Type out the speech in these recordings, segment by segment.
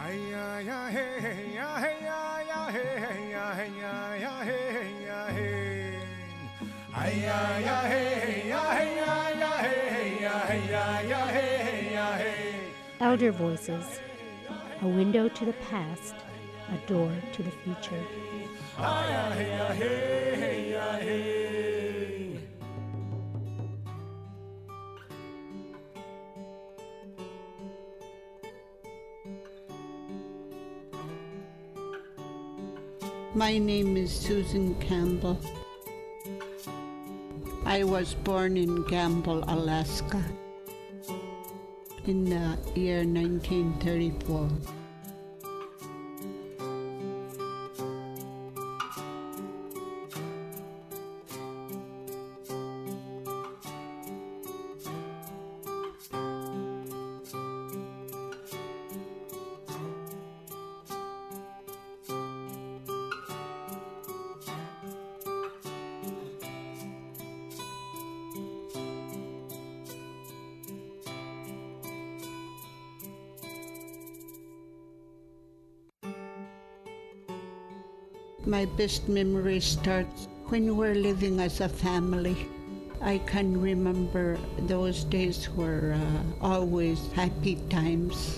Elder Voices, a window to the past, a door to the future. My name is Susan Campbell. I was born in Gamble, Alaska in the year 1934. My best memory starts when we're living as a family. I can remember those days were always happy times.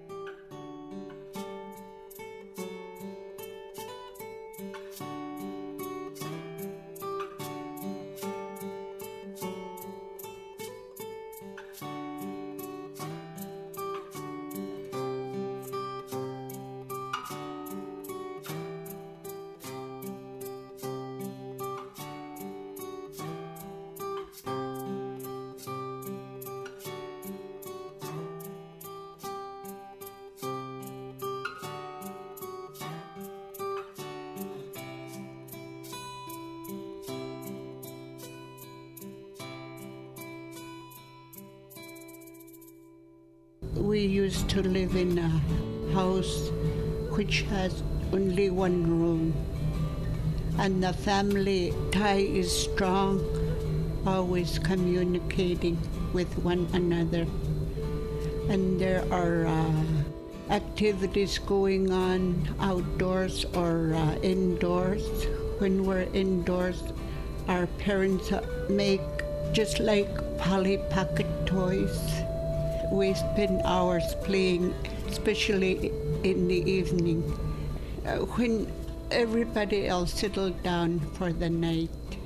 We used to live in a house which has only one room, and the family tie is strong, always communicating with one another. And there are activities going on outdoors or indoors. When we're indoors, our parents make just like Polly Pocket toys. We spend hours playing, especially in the evening, when everybody else settled down for the night.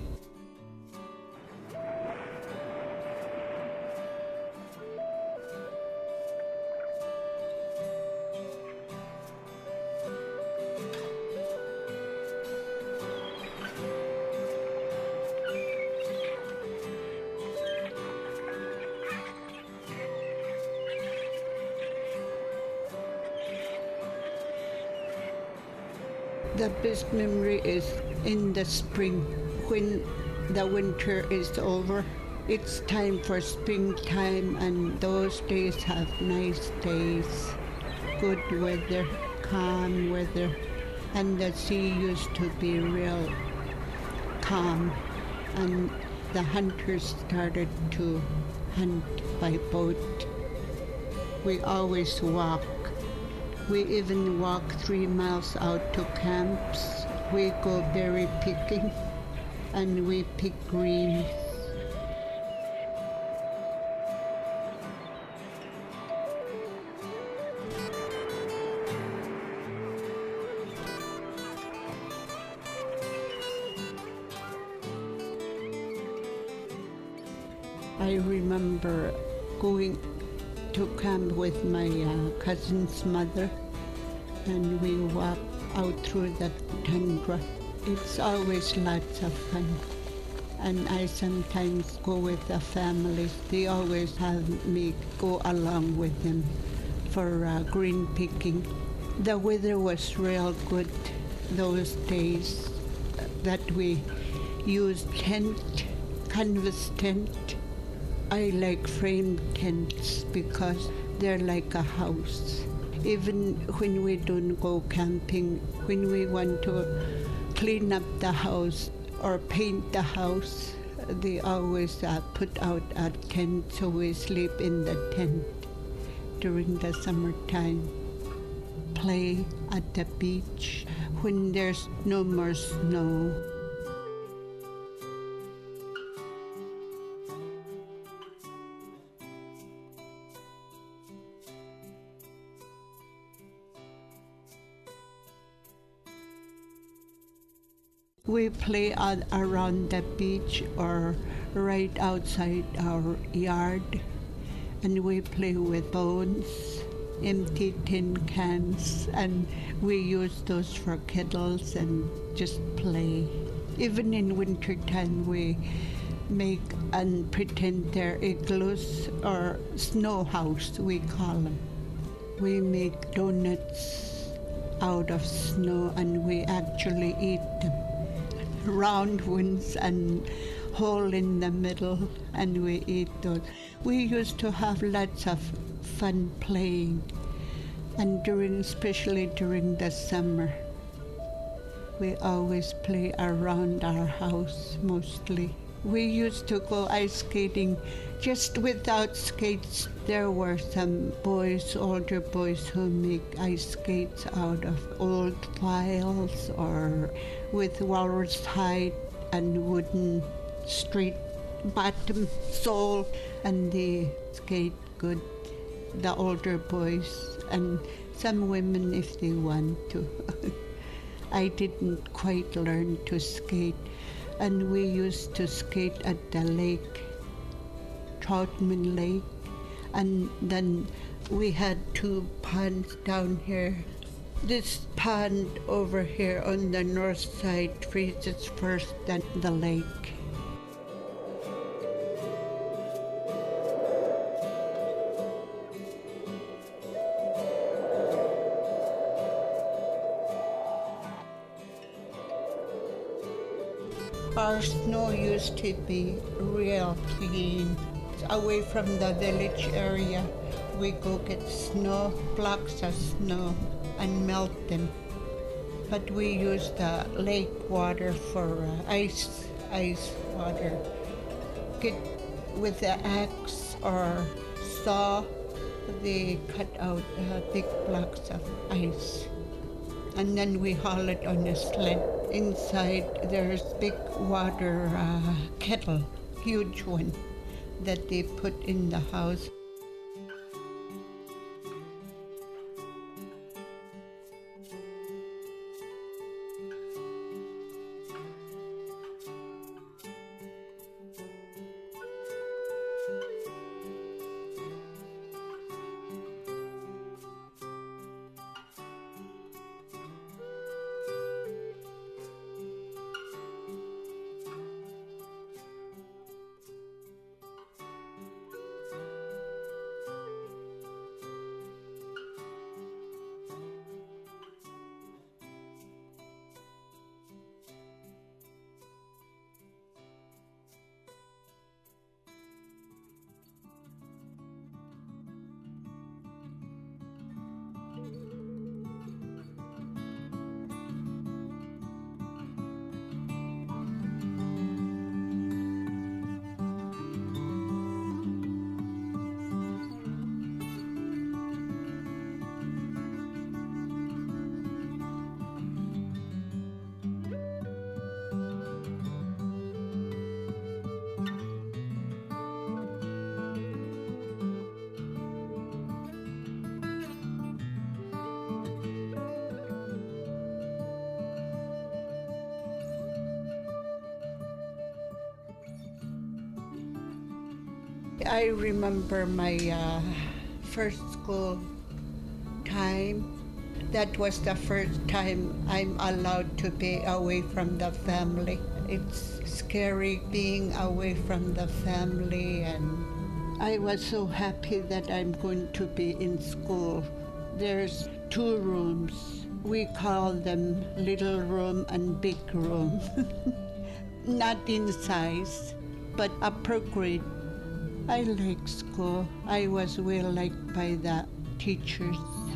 The best memory is in the spring, when the winter is over. It's time for springtime, and those days have nice days, good weather, calm weather, and the sea used to be real calm, and the hunters started to hunt by boat. We always walk. We even walk 3 miles out to camps. We go berry picking, and we pick greens. I remember going to camp with my cousin's mother, and we walk out through the tundra. It's always lots of fun. And I sometimes go with the families. They always have me go along with them for green picking. The weather was real good those days that we used canvas tent. I like framed tents because they're like a house. Even when we don't go camping, when we want to clean up the house or paint the house, they always put out a tent, so we sleep in the tent during the summertime. play at the beach when there's no more snow. We play around the beach or right outside our yard, and we play with bones, empty tin cans, and we use those for kettles and just play. Even in wintertime, we make and pretend they're igloos or snow house, we call them. We make donuts out of snow and we actually eat them. Round ones and hole in the middle, and we eat those. We used to have lots of fun playing, and especially during the summer, we always play around our house mostly. We used to go ice skating just without skates. There were some boys, older boys, who make ice skates out of old files or with walrus hide and wooden straight bottom sole, and they skate good, the older boys, and some women if they want to. I didn't quite learn to skate, and we used to skate at the lake, Troutman Lake, and then we had two ponds down here. This pond over here on the north side freezes first, then the lake. Our snow used to be real clean. Away from the village area, we go get snow, blocks of snow, and melt them. But we use the lake water for ice water. Get with the axe or saw, they cut out big blocks of ice. And then we haul it on a sled. Inside there's big water kettle, huge one, that they put in the house. I remember my first school time. That was the first time I'm allowed to be away from the family. It's scary being away from the family, and I was so happy that I'm going to be in school. There's 2 rooms. We call them little room and big room. Not in size, but appropriate. I like school. I was well liked by the teachers.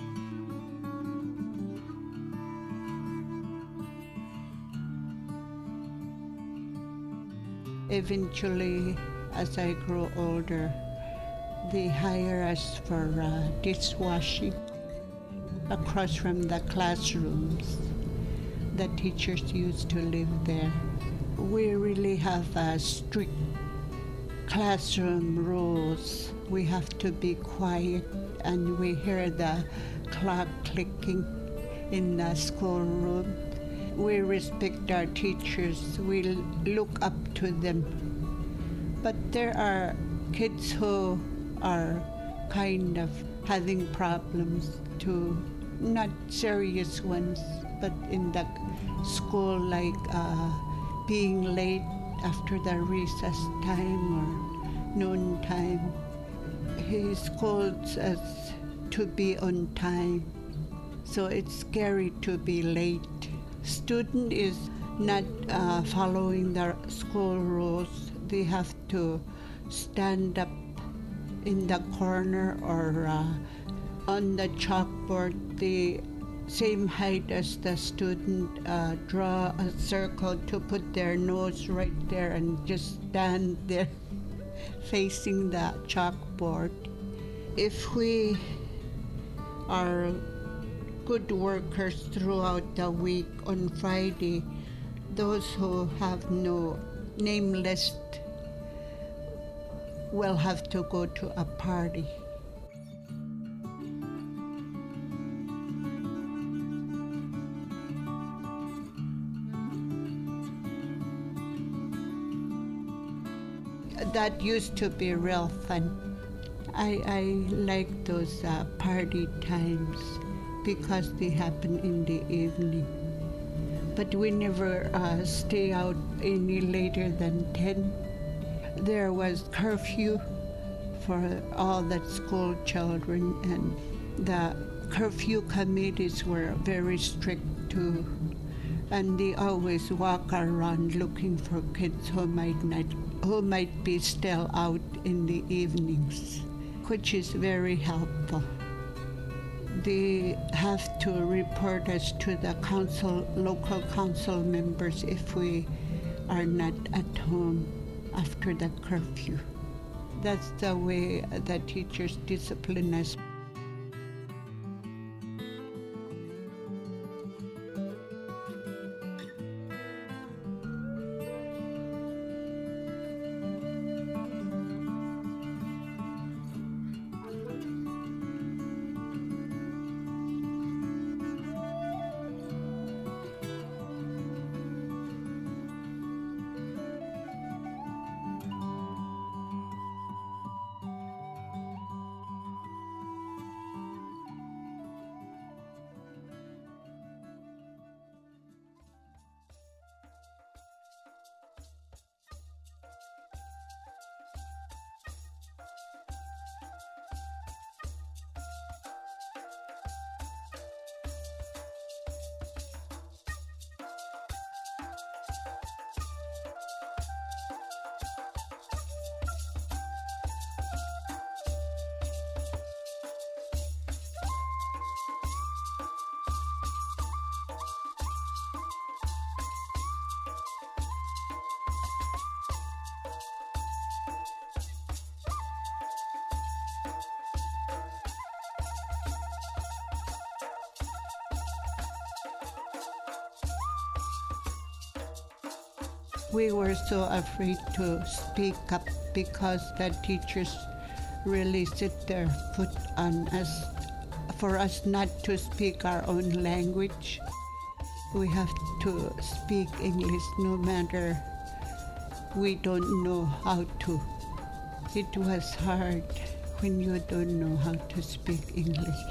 Eventually, as I grow older, they hire us for dishwashing. across from the classrooms. The teachers used to live there. We really have strict classroom rules. We have to be quiet, and we hear the clock clicking in the schoolroom. We respect our teachers. We look up to them. But there are kids who are kind of having problems too, not serious ones, but in the school, like being late after the recess time or noon time. He scolds us to be on time, so it's scary to be late. Student is not following the school rules. They have to stand up in the corner or on the chalkboard, the same height as the student, draw a circle to put their nose right there and just stand there facing the chalkboard. If we are good workers throughout the week, on Friday, those who have no name list will have to go to a party. That used to be real fun. I like those party times because they happen in the evening. But we never stay out any later than 10. There was curfew for all the school children, and the curfew committees were very strict too. And they always walk around looking for kids who might be still out in the evenings, which is very helpful. They have to report us to the local council members if we are not at home after the curfew. That's the way the teachers discipline us. We were so afraid to speak up because the teachers really set their foot on us for us not to speak our own language. We have to speak English no matter we don't know how to. It was hard when you don't know how to speak English.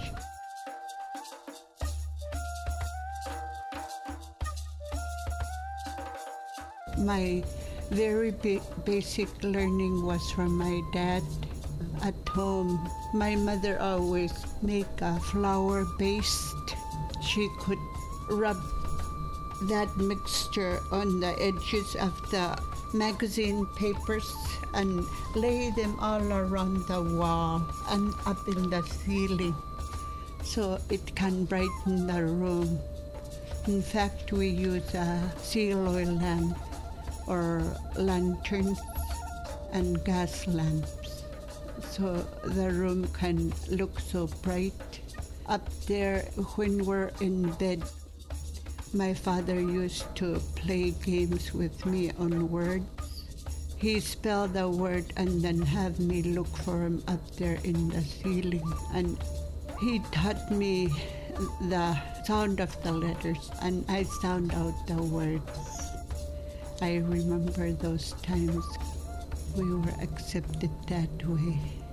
My very basic learning was from my dad at home. My mother always make a flour paste. She could rub that mixture on the edges of the magazine papers and lay them all around the wall and up in the ceiling so it can brighten the room. In fact, we use a seal oil lamp or lanterns and gas lamps, so the room can look so bright. Up there, when we're in bed, my father used to play games with me on words. He spelled a word and then have me look for him up there in the ceiling. And he taught me the sound of the letters, and I sound out the words. I remember those times we were accepted that way.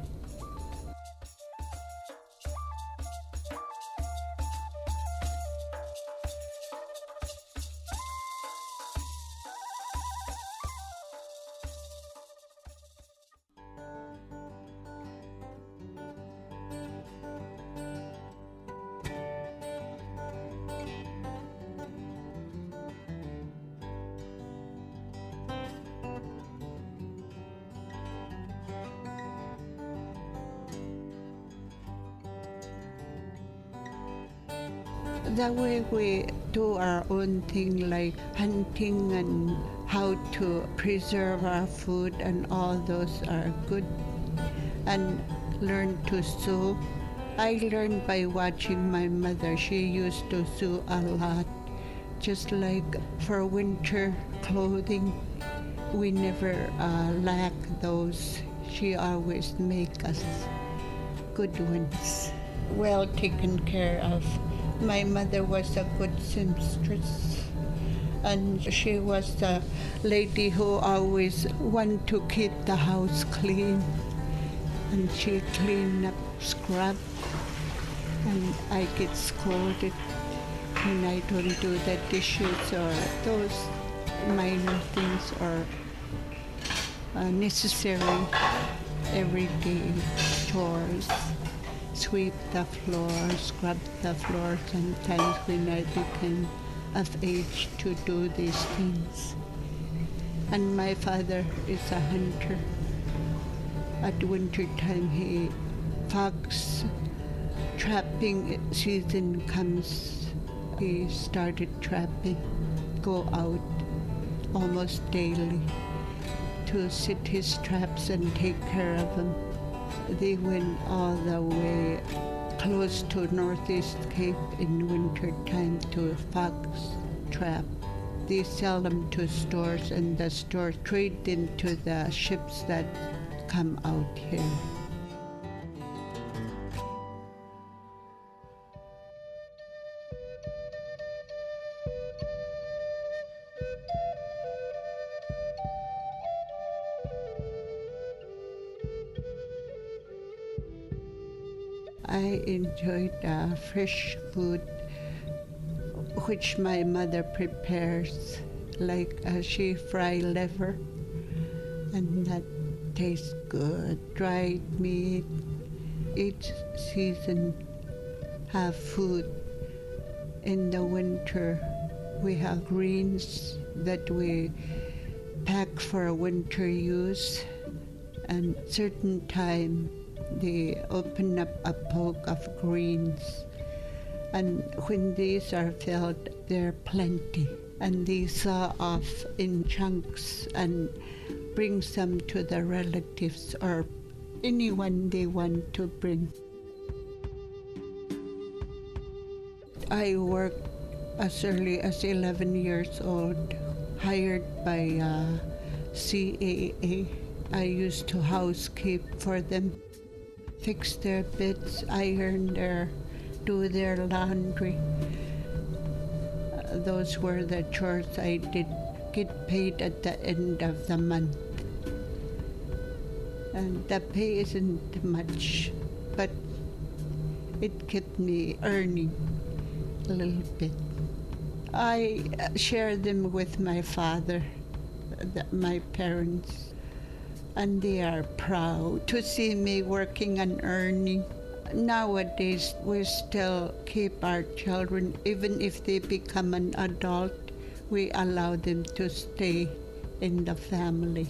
The way we do our own thing, like hunting and how to preserve our food, and all those are good. And learn to sew. I learned by watching my mother. She used to sew a lot. Just like for winter clothing, we never lack those. She always make us good ones, well taken care of. My mother was a good seamstress, and she was a lady who always wanted to keep the house clean. And she cleaned up, scrub, and I get scolded when I don't do the dishes or those minor things or necessary everyday chores. Sweep the floor, scrub the floor sometimes when I became of age to do these things. And my father is a hunter. At winter time, fox trapping season comes. He started trapping, go out almost daily to set his traps and take care of them. They went all the way close to Northeast Cape in winter time to fox trap. They sell them to stores, and the stores trade them to the ships that come out here. I enjoyed fresh food which my mother prepares, like she fry liver, and that tastes good. Dried meat. Each season have food. In the winter, we have greens that we pack for winter use, and certain time they open up a poke of greens, and when these are filled, there are plenty, and they saw off in chunks and bring some to the relatives or anyone they want to bring. I worked as early as 11 years old, hired by CAA. I used to housekeep for them, fix their beds, iron do their laundry. Those were the chores I did. Get paid at the end of the month. And the pay isn't much, but it kept me earning a little bit. I share them with my father, my parents, and they are proud to see me working and earning. Nowadays, we still keep our children, even if they become an adult, we allow them to stay in the family.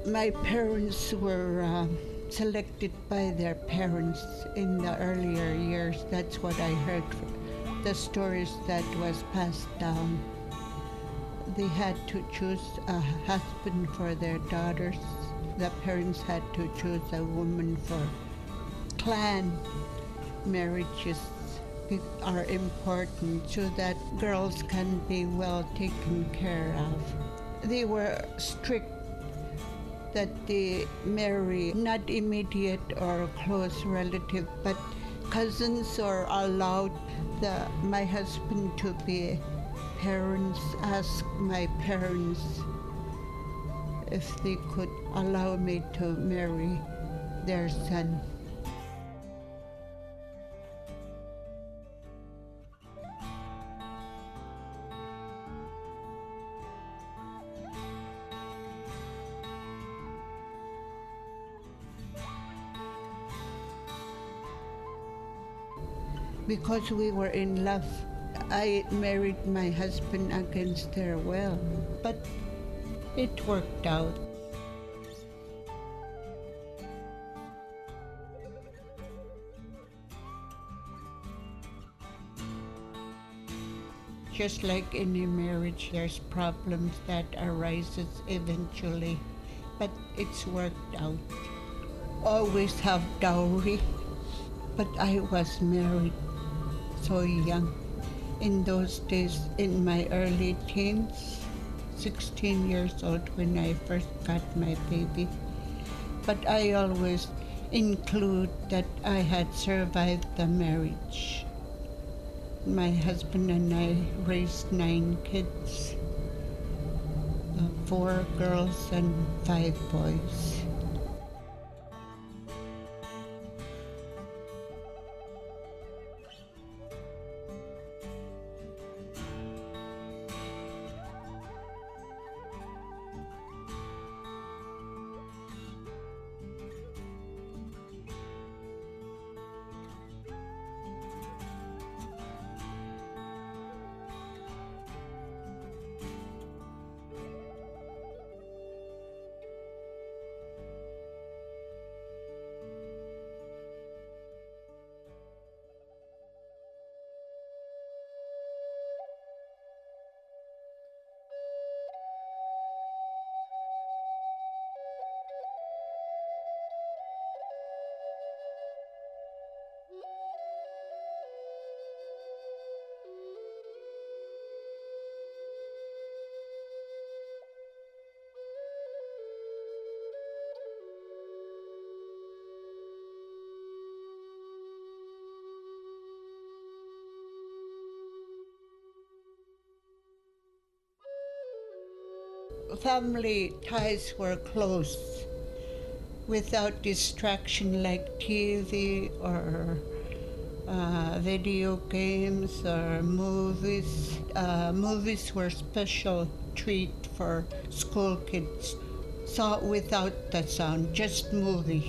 My parents were selected by their parents in the earlier years. That's what I heard, the stories that was passed down. They had to choose a husband for their daughters. The parents had to choose a woman for clan. Marriages are important so that girls can be well taken care of. They were strict that they marry not immediate or close relative, but cousins are allowed. My husband to be parents asked my parents if they could allow me to marry their son. Because we were in love, I married my husband against their will, but it worked out. Just like any marriage, there's problems that arises eventually, but it's worked out. Always have dowry, but I was married so young. In those days, in my early teens, 16 years old when I first got my baby. But I always include that I had survived the marriage. My husband and I raised 9 kids, 4 girls and 5 boys. Family ties were close without distraction like TV or video games or movies. Movies were special treat for school kids. Saw without the sound, just movie.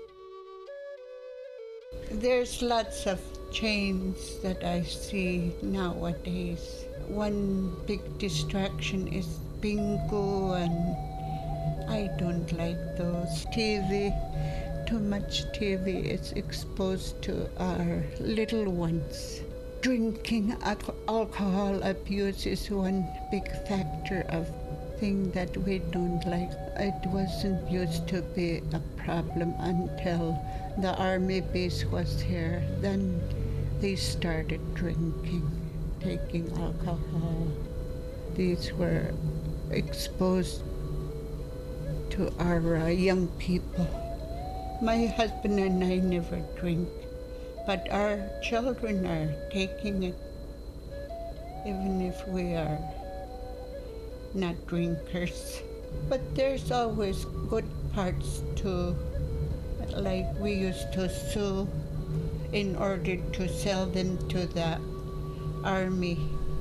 There's lots of change that I see nowadays. One big distraction is bingo, and I don't like those. TV, too much TV is exposed to our little ones. Drinking, alcohol abuse is one big factor of thing that we don't like. It wasn't used to be a problem until the army base was here. Then they started drinking, taking alcohol. These were exposed to our young people. My husband and I never drink, but our children are taking it, even if we are not drinkers. But there's always good parts too, like we used to sew in order to sell them to the army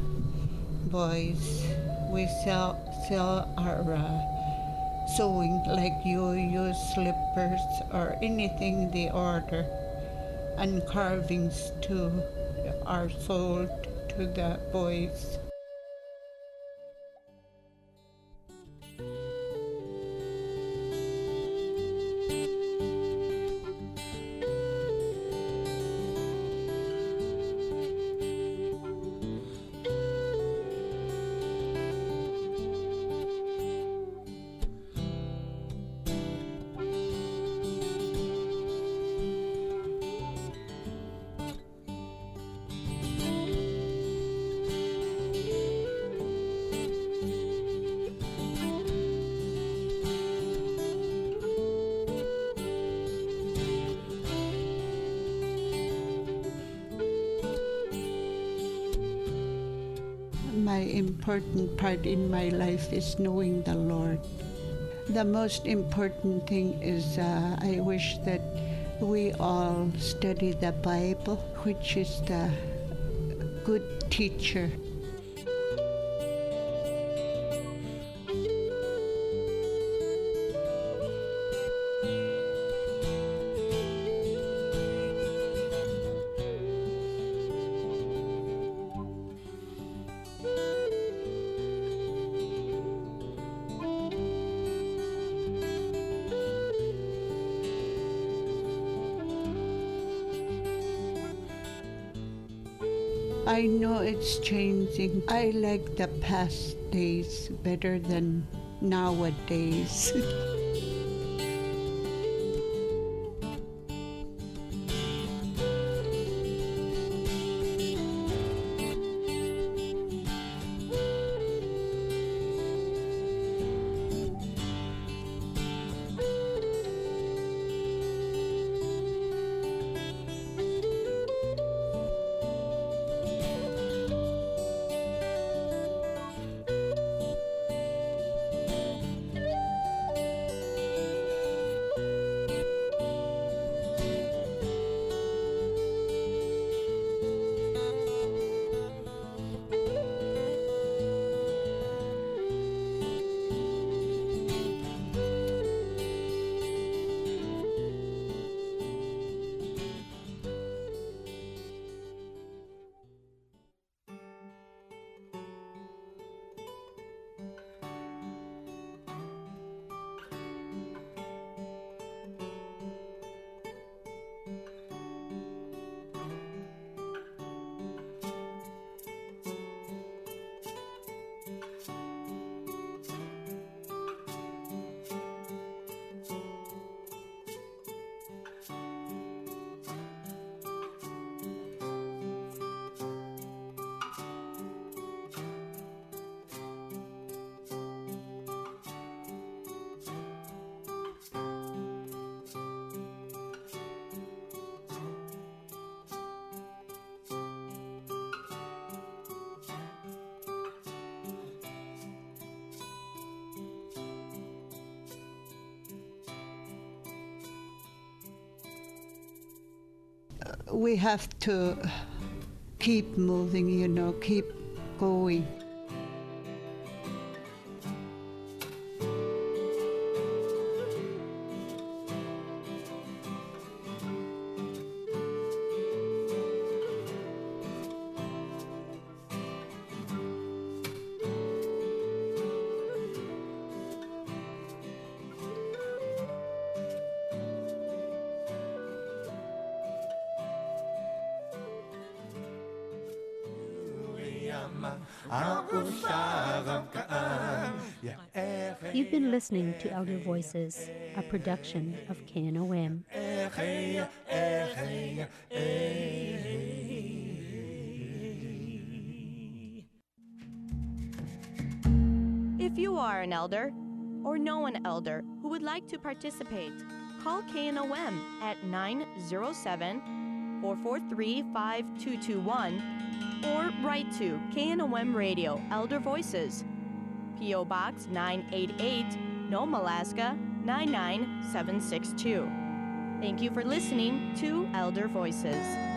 boys. We sell our sewing, like yo-yo, slippers, or anything they order, and carvings too are sold to the boys. very important part in my life is knowing the Lord. The most important thing is I wish that we all study the Bible, which is the good teacher. I know it's changing. I like the past days better than nowadays. We have to keep moving, keep going. You've been listening to Elder Voices, a production of KNOM. If you are an elder or know an elder who would like to participate, call KNOM at 907-443-5221 or write to KNOM Radio Elder Voices, P.O. Box 988, Nome, Alaska 99762. Thank you for listening to Elder Voices.